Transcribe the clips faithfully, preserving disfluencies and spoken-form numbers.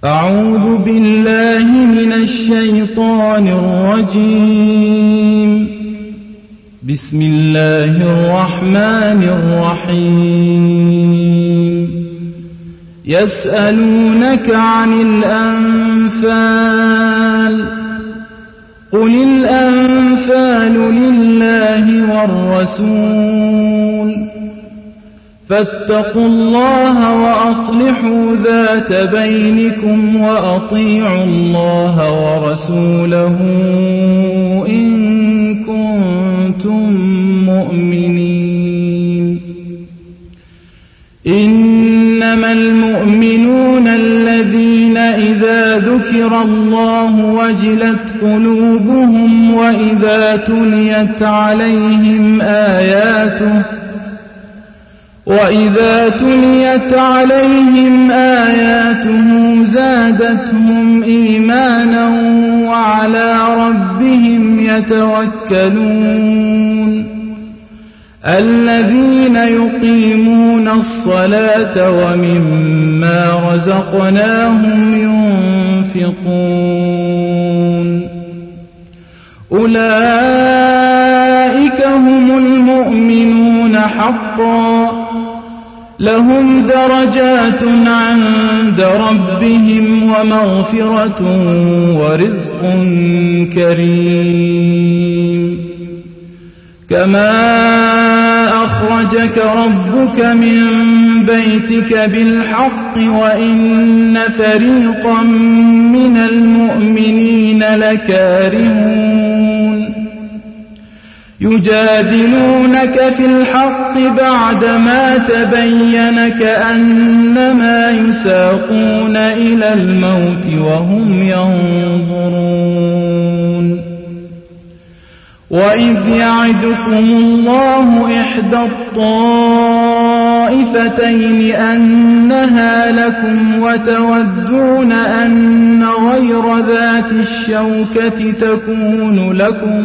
أعوذ بالله من الشيطان الرجيم. بسم الله الرحمن الرحيم. يسألونك عن الأنفال قل الأنفال لله والرسول فاتقوا الله وأصلحوا ذات بينكم وأطيعوا الله ورسوله إن كنتم مؤمنين. إنما المؤمنون الذين إذا ذكر الله وجلت قلوبهم وإذا تليت عليهم آياته وإذا تليت عليهم آياته زادتهم إيمانا وعلى ربهم يتوكلون. الذين يقيمون الصلاة ومما رزقناهم ينفقون. أولئك هم المؤمنون حقا لهم درجات عند ربهم ومغفرة ورزق كريم. كما أخرجك ربك من بيتك بالحق وإن فريقا من المؤمنين لكارهون. يجادلونك في الحق بعدما تبين كأنما يساقون إلى الموت وهم ينظرون. وإذ يعدكم الله إحدى الطائفتين أنها لكم وتودون أن غير ذات الشوكة تكون لكم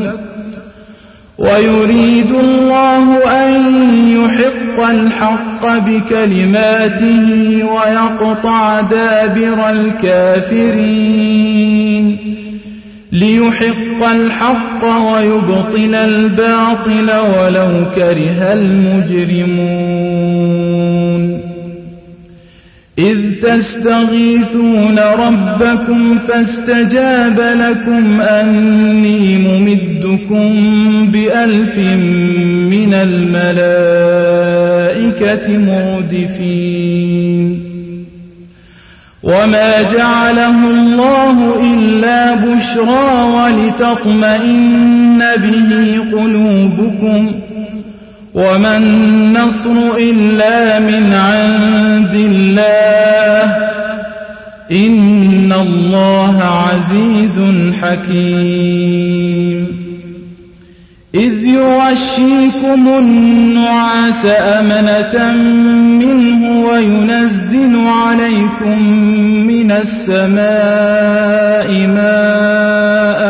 ويريد الله أن يحق الحق بكلماته ويقطع دابر الكافرين ليحق الحق ويبطل الباطل ولو كره المجرمون. إذ تستغيثون ربكم فاستجاب لكم أني ممدكم بألف من الملائكة مردفين. وما جعله الله إلا بشرى ولتطمئن به قلوبكم وما النصر إلا من عند الله إن الله عزيز حكيم. إذ يغشيكم النعاس أمنة منه وينزل عليكم من السماء ماء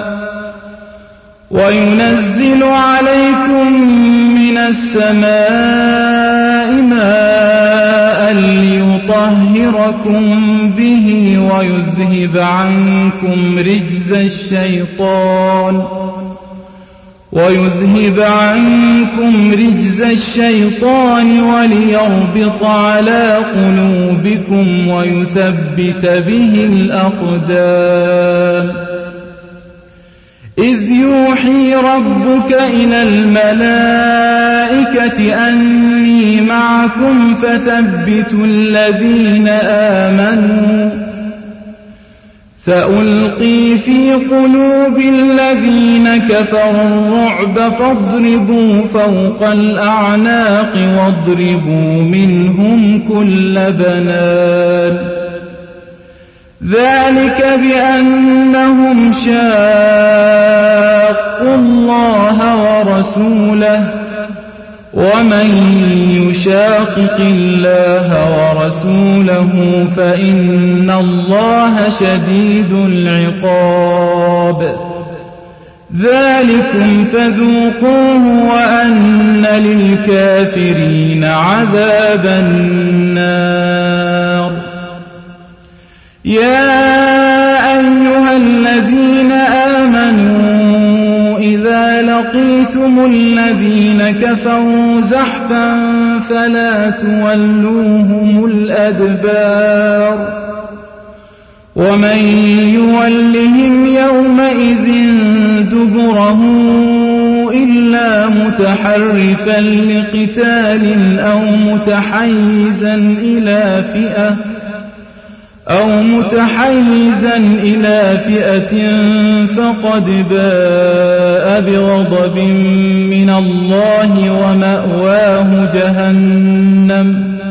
وينزل عليكم من السماء ماء ليطهركم به ويذهب عنكم رجز الشيطان ويذهب عنكم رجز الشيطان وليربط على قلوبكم ويثبت به الأقدام. إذ يوحي ربك إلى الملائكة أني معكم فثبتوا الذين آمنوا سألقي في قلوب الذين كفروا الرعب فاضربوا فوق الأعناق واضربوا منهم كل بنان. ذلك بأنهم شاقوا الله ورسوله ومن يشاقق الله ورسوله فإن الله شديد العقاب. ذلكم فذوقوه وأن للكافرين عذاب النار. يا أيها الذين آمنوا إذا لقيتم الذين كفروا زحفا فلا تولوهم الأدبار ومن يولهم يومئذ دبره إلا متحرفا لقتال أو متحيزا إلى فئة أو متحيزا إلى فئة فقد باء بغضب من الله ومأواه جهنم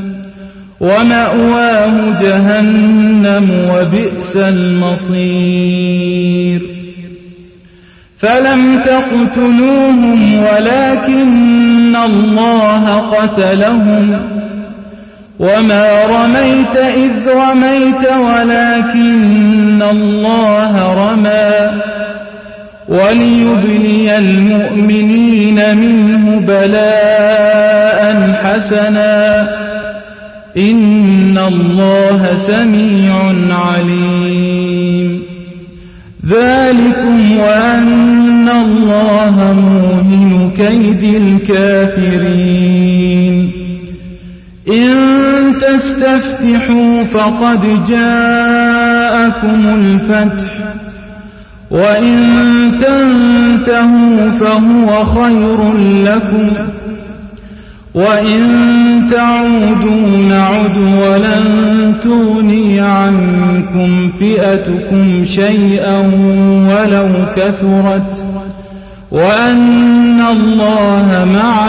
ومأواه جهنم وبئس المصير فلم تقتلوهم ولكن الله قتلهم وما رميت إذ رميت ولكن الله رمى وليبلي المؤمنين منه بلاء حسنا إن الله سميع عليم ذلكم وأن الله موهن كيد الكافرين إن تستفتحوا فقد جاءكم الفتح وإن تنتهوا فهو خير لكم وإن تعودوا نعد ولن تغني عنكم فئتكم شيئا ولو كثرت وأن الله مع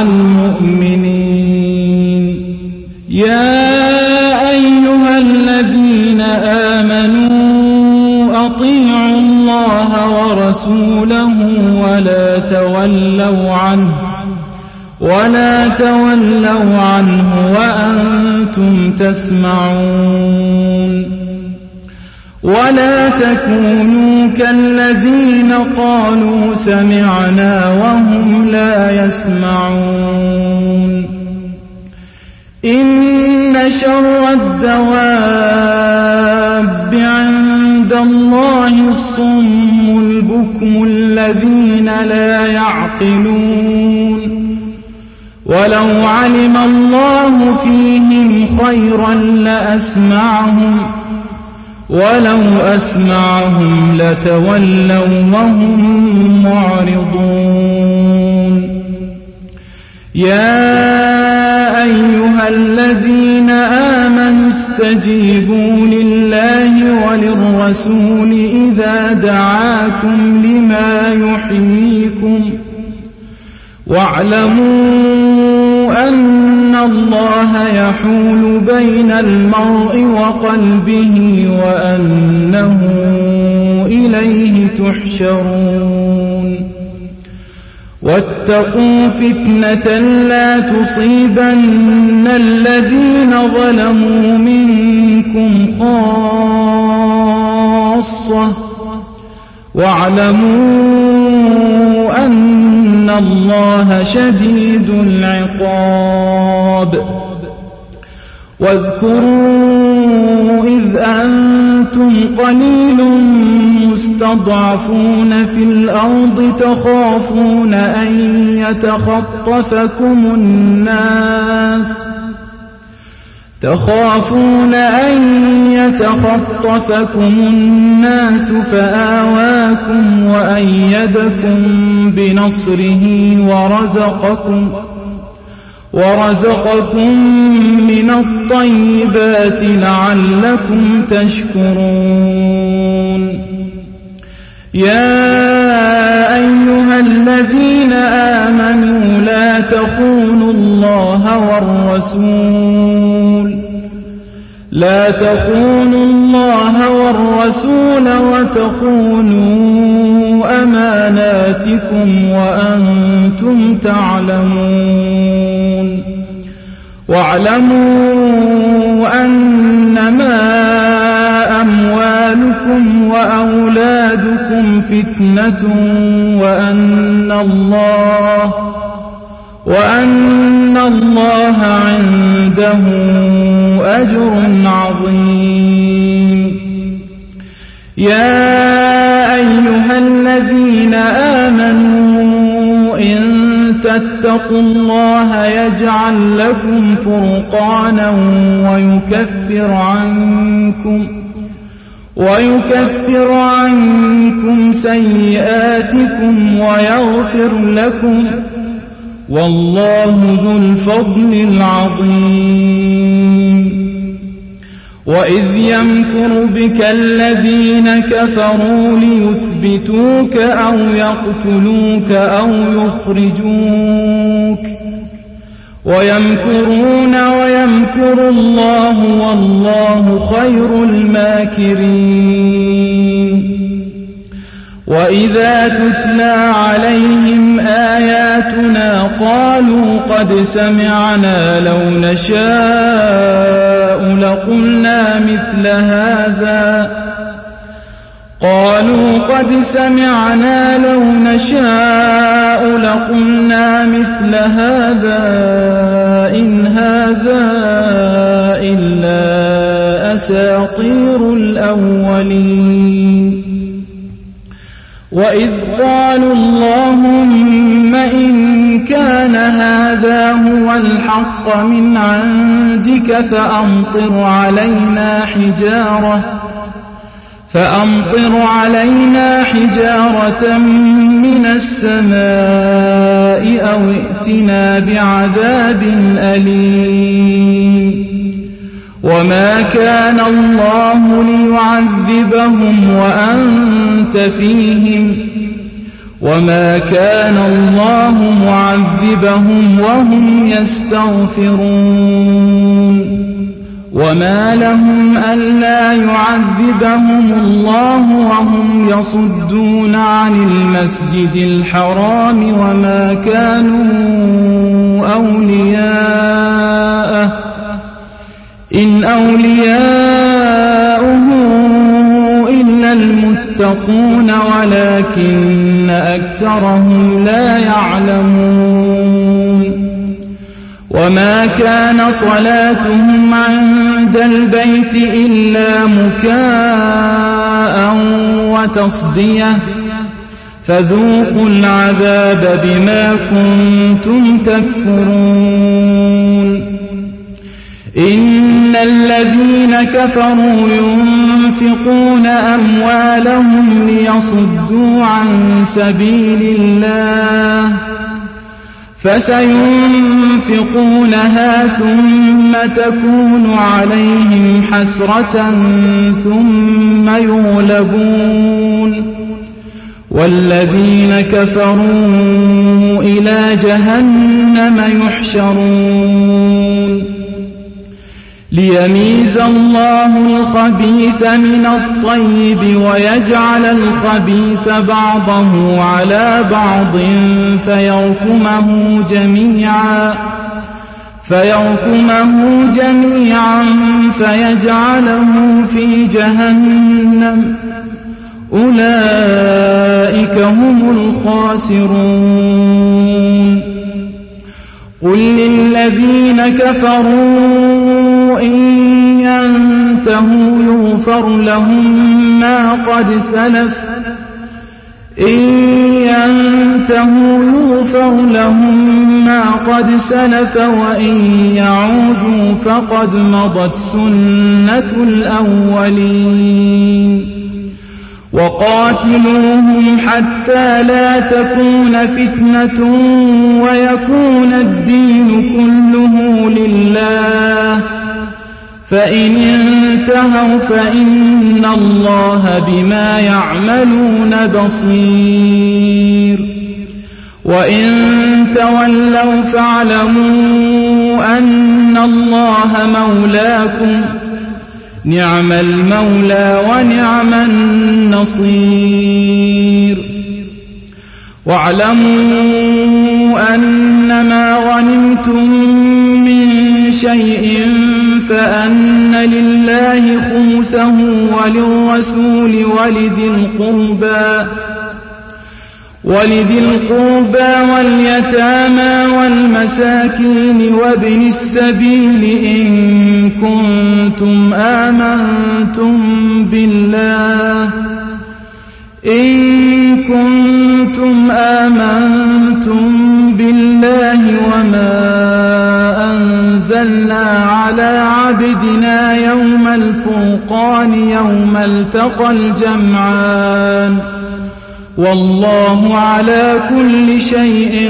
المؤمنين يا أيها الذين آمنوا أطيعوا الله ورسوله ولا تولوا عنه ولا تولوا عنه وأنتم تسمعون ولا تكونوا كالذين قالوا سمعنا وهم لا يسمعون إن شر الدواب عند الله الصم البكم الذين لا يعقلون ولو علم الله فيهم خيرا لأسمعهم ولو أسمعهم لتولوا وهم معرضون يا أيها الذين آمنوا استجيبوا لله وللرسول إذا دعاكم لما يحييكم واعلموا أن الله يحول بين المرء وقلبه وأنه إليه تحشرون واتقوا فتنة لا تصيبن الذين ظلموا منكم خاصة واعلموا أن الله شديد العقاب واذكروا إذ أنتم قليل مستضعفون في الأرض تخافون أن يتخطفكم الناس تخافون أن يتخطفكم الناس فآواكم وأيدكم بنصره ورزقكم ورزقكم من الطيبات لعلكم تشكرون يا أيها الذين آمنوا لا تخونوا الله والرسول لا تخونوا الله والرسول وتخونوا أماناتكم وأنتم تعلمون واعلموا أنما أموالكم وأولادكم فتنة وأن الله وأن الله عنده أجر عظيم يا أيها الذين آمنوا إن تتقوا الله يجعل لكم فرقانا ويكفر عنكم ويكفر عنكم سيئاتكم ويغفر لكم والله ذو الفضل العظيم. وإذ يمكر بك الذين كفروا ليثبتوك أو يقتلوك أو يخرجوك ويمكرون ويمكر الله والله خير الماكرين. وإذا تتلى عليهم آياتنا قالوا قد سمعنا لو نشاء لقلنا مثل هذا قالوا قد سمعنا لو نشاء لقلنا مثل هذا إن هذا إلا أساطير الأولين. وإذ قالوا اللهم إن كان هذا هو الحق من عندك فأمطر علينا حجارة فأمطر علينا حجارة من السماء أو ائتنا بعذاب أليم. وما كان الله ليعذبهم وأنت فيهم وما كان الله معذبهم وهم يستغفرون. وما لهم ألا يعذبهم الله وهم يصدون عن المسجد الحرام وما كانوا أولياءه إن أولياؤه إلا المتقون ولكن أكثرهم لا يعلمون. وما كان صلاتهم عند البيت إلا مكاء وتصدية فذوقوا العذاب بما كنتم تكفرون. إن الذين كفروا ينفقون أموالهم ليصدوا عن سبيل الله فسينفقونها ثم تكون عليهم حسرة ثم يغلبون والذين كفروا إلى جهنم يحشرون. ليميز الله الخبيث من الطيب ويجعل الخبيث بعضه على بعض فيركمه جميعا فيركمه جميعا فيجعله في جهنم أولئك هم الخاسرون. قل للذين كفروا إن ينتهوا يغفر لهم ما قد سلف إن ينتهوا يغفر لهم ما قد سلف وإن يعودوا فقد مضت سنة الأولين. وقاتلوهم حتى لا تكون فتنة ويكون الدين كله لله فإن انتهوا فإن الله بما يعملون بصير. وإن تولوا فاعلموا أن الله مولاكم نعم المولى ونعم النصير. واعلموا أنما غنمتم من شيء فأن لله خمسه وللرسول ولذي القربى ولذي القربى واليتامى والمساكين وابن السبيل إن كنتم آمنتم بالله الفرقان يوم التقى الجمعان والله على كل شيء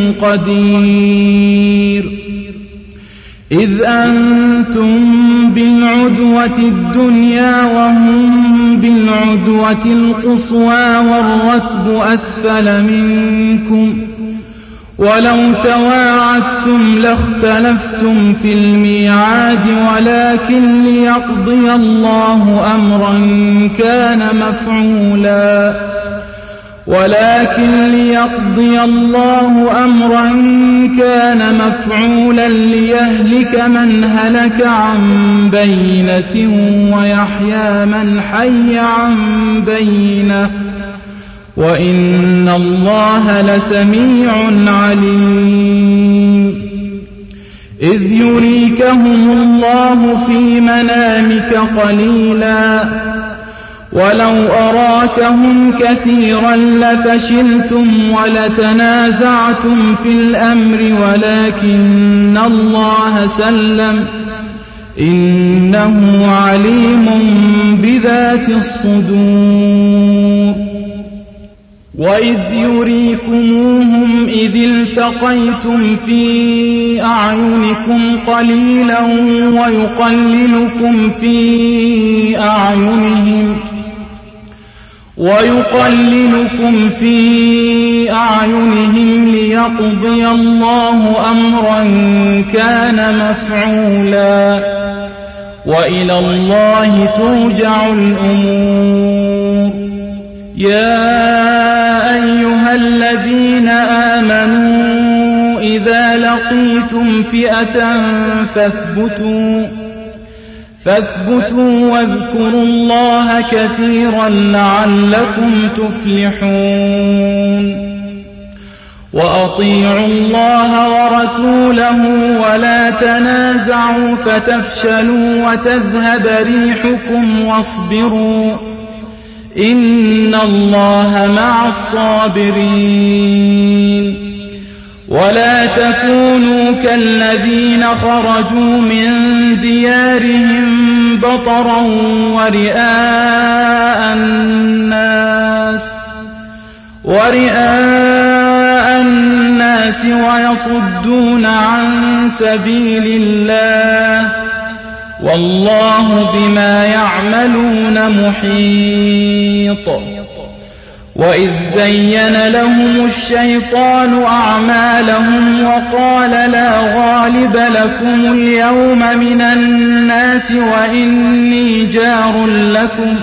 قدير. إذ أنتم بالعدوة الدنيا وهم بالعدوة القصوى والركب أسفل منكم ولو تواعدتم لاختلفتم في الميعاد ولكن ليقضي الله أمرا كان مفعولا ولكن ليقضي الله أمرا كان مفعولا ليهلك من هلك عن بينة ويحيى من حي عن بينة وإن الله لسميع عليم. إذ يريكهم الله في منامك قليلا ولو أراكهم كثيرا لفشلتم ولتنازعتم في الأمر ولكن الله سلم إنه عليم بذات الصدور. وإذ يريكموهم إذ التقيتم في أعينكم قليلا ويقللكم في أعينهم ويقللكم في أعينهم ليقضي الله أمرا كان مفعولا وإلى الله ترجع الأمور. يا أيها الذين آمنوا إذا لقيتم فئة فاثبتوا فاثبتوا واذكروا الله كثيرا لعلكم تفلحون. وأطيعوا الله ورسوله ولا تنازعوا فتفشلوا وتذهب ريحكم واصبروا إن الله مع الصابرين. ولا تكونوا كالذين خرجوا من ديارهم بطرا ورئاء الناس ورئاء الناس ويصدون عن سبيل الله والله بما يعملون محيط. وإذ زين لهم الشيطان أعمالهم وقال لا غالب لكم اليوم من الناس وإني جار لكم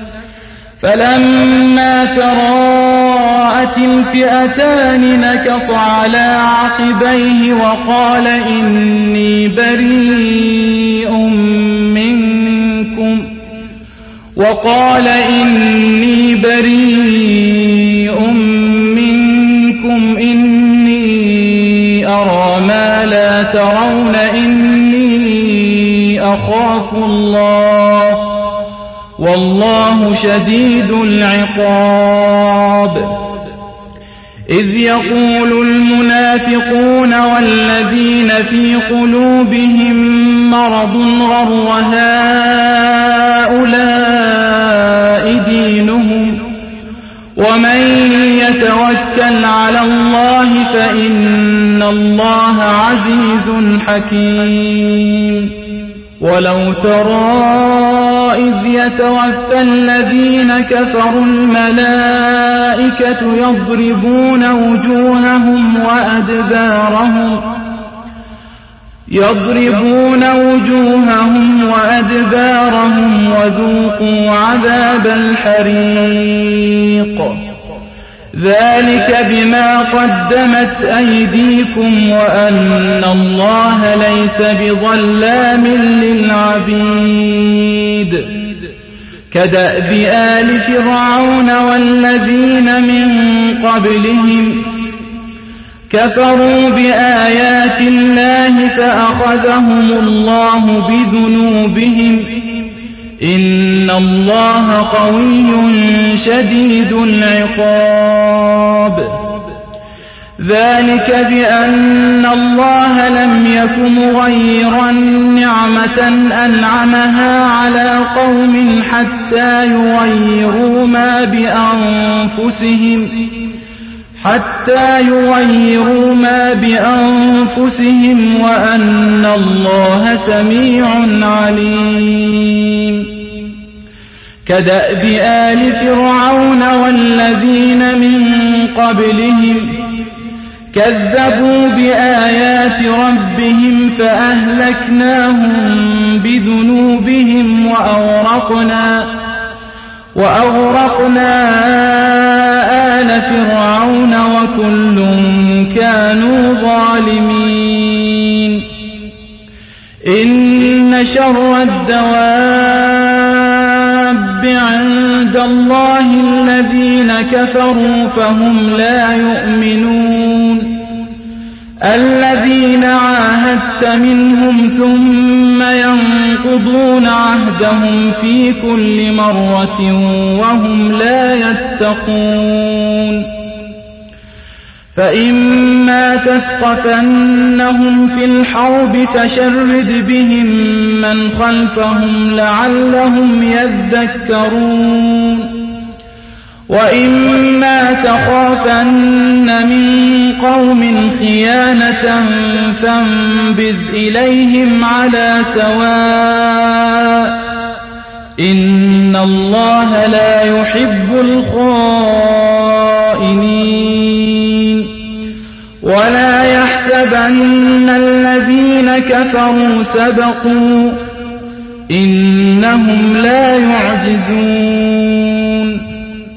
فلما تراءت الفئتان نكص على عقبيه وقال إني بريء منكم وقال إني بريء منكم إني أرى ما لا ترون إني أخاف الله والله شديد العقاب. إذ يقول المنافقون والذين في قلوبهم مرض غر هؤلاء دينهم ومن يتوكل على الله فإن الله عزيز حكيم. ولو ترى إذ يتوفى الذين كفروا الملائكة يضربون وجوههم وأدبارهم يضربون وجوههم وأدبارهم وذوقوا عذاب الحريق ذلك بما قدمت أيديكم وأن الله ليس بظلام للعبيد. كدأب آل فرعون والذين من قبلهم كفروا بآيات الله فأخذهم الله بذنوبهم إن الله قوي شديد العقاب. ذلك بأن الله لم يك مغيرا نعمة أنعمها على قوم حتى يغيروا ما بأنفسهم حتى يغيروا ما بأنفسهم وأن الله سميع عليم. كدأب آل فرعون والذين من قبلهم كذبوا بآيات ربهم فأهلكناهم بذنوبهم وأغرقنا وأغرقنا آل فرعون وكل كانوا ظالمين. إن شر الدواب عند الله الذين كفروا فهم لا يؤمنون. الذين عاهدت منهم ثم ينقضون عهدهم في كل مرة وهم لا يتقون. فإما تثقفنهم في الحرب فشرد بهم من خلفهم لعلهم يذكرون. وإما تخافن من قوم خيانة فانبذ إليهم على سواء إن الله لا يحب الخائنين. ولا يحسبن الذين كفروا سبقوا إنهم لا يعجزون.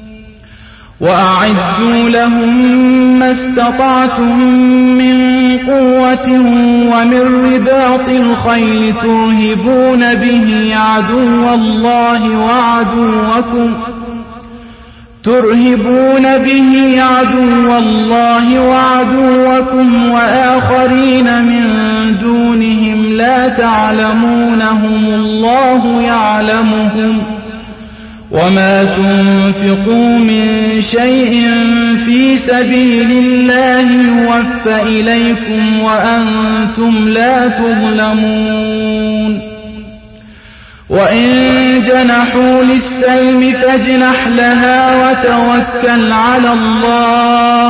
وأعدوا لهم ما استطعتم من قوة ومن رباط الخيل ترهبون به عدو الله وعدوكم ترهبون به عدو الله وعدوكم وآخرين من دونهم لا تعلمونهم الله يعلمهم. وما تنفقوا من شيء في سبيل الله يوفى إليكم وأنتم لا تظلمون. وإن جنحوا للسلم فاجنح لها وتوكل على الله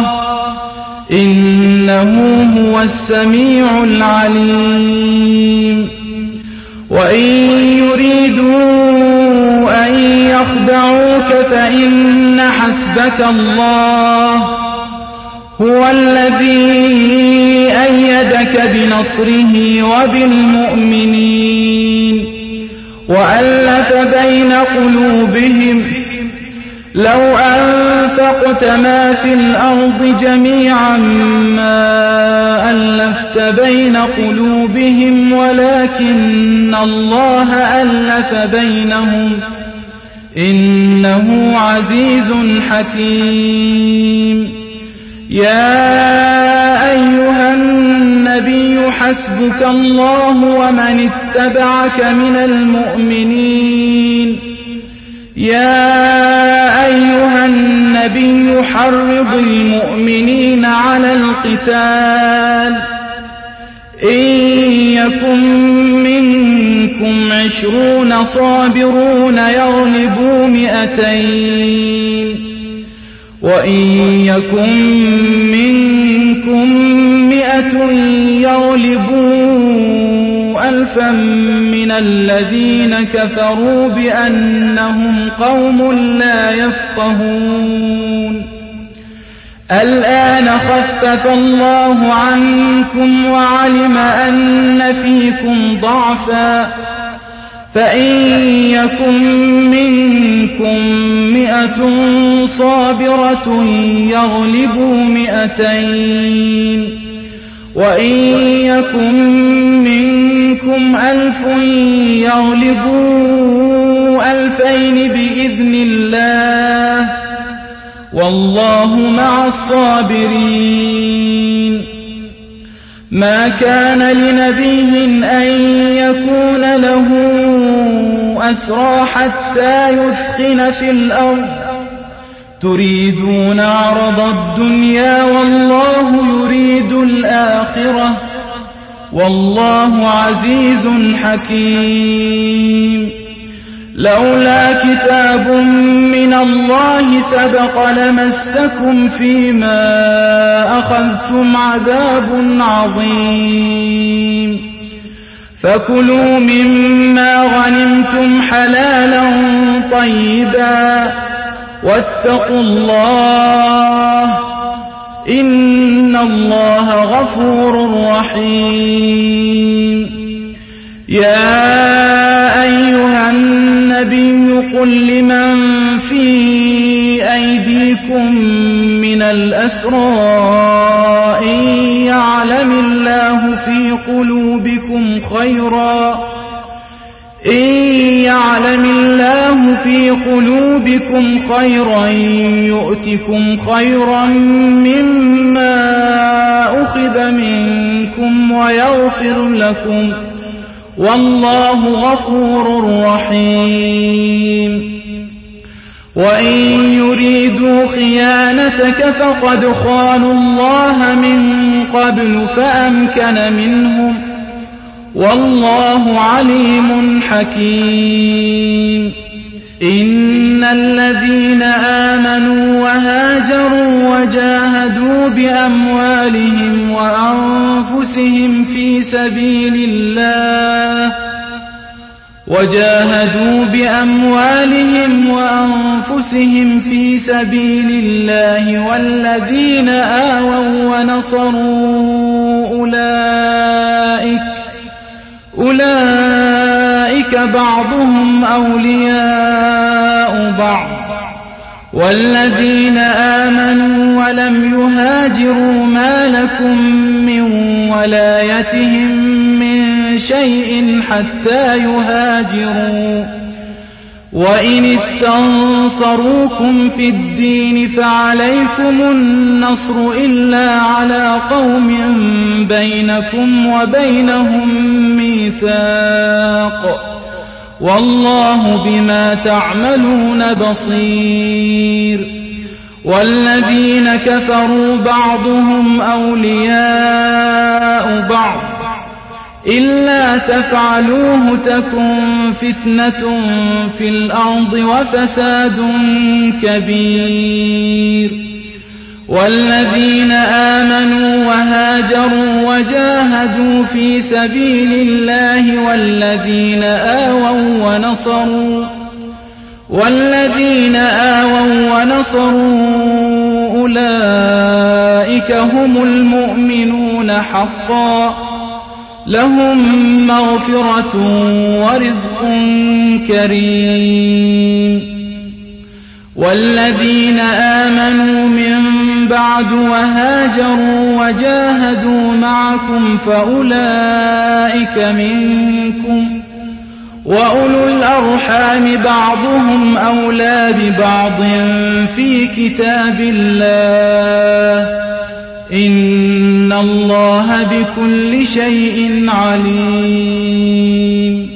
إنه هو السميع العليم. وإن يريدوا أن يخدعوك فإن حسبك الله هو الذي أيدك بنصره وبالمؤمنين وألف بين قلوبهم لو أنفقت ما في الأرض جميعا ما ألفت بين قلوبهم ولكن الله ألف بينهم إنه عزيز حكيم. يا أيها النبي حسبك الله ومن اتبعك من المؤمنين. يا أيها النبي حرض المؤمنين على القتال إن يكن منكم عشرون صابرون يغلبوا مئتين وإن يكن منكم مئة يغلبوا ألفا من الذين كفروا بأنهم قوم لا يفقهون. الآن خفف الله عنكم وعلم أن فيكم ضعفا فإن يكن منكم مئة صابرة يغلبوا مئتين وإن يكن منكم ألف يغلبوا ألفين بإذن الله والله مع الصابرين. ما كان لنبي أن يكون له أسرى حتى يثخن في الأرض تريدون عرض الدنيا والله يريد الآخرة والله عزيز حكيم. لولا كتاب من الله سبق لمسكم فيما أخذتم عذاب عظيم. فكلوا مما غنمتم حلالا طيبا واتقوا الله إن الله غفور رحيم. يا أيها النبي قل لمن في أيديكم من الأسرى إن يعلم الله في قلوبكم خيرا إن يعلم الله في قلوبكم خيرا يؤتكم خيرا مما أخذ منكم ويغفر لكم والله غفور رحيم. وإن يريدوا خيانتك فقد خانوا الله من قبل فأمكن منهم والله عليم حكيم. إن الذين آمنوا وهاجروا وجاهدوا بأموالهم وأنفسهم في سبيل الله وجاهدوا بأموالهم وأنفسهم في سبيل الله والذين آووا ونصروا أولئك أولئك بعضهم أولياء بعض والذين آمنوا ولم يهاجروا ما لكم من ولايتهم من شيء حتى يهاجروا وإن استنصروكم في الدين فعليكم النصر إلا على قوم بينكم وبينهم ميثاق والله بما تعملون بصير. والذين كفروا بعضهم أولياء بعض إلا تفعلوه تكن فتنة في الأرض وفساد كبير. والذين آمنوا وهاجروا وجاهدوا في سبيل الله والذين آووا ونصروا والذين آووا ونصروا أولئك هم المؤمنون حقا لهم مغفرة ورزق كريم. والذين آمنوا من بعد وهاجروا وجاهدوا معكم فأولئك منكم وأولو الأرحام بعضهم أولى ببعض في كتاب الله إن الله بكل شيء عليم.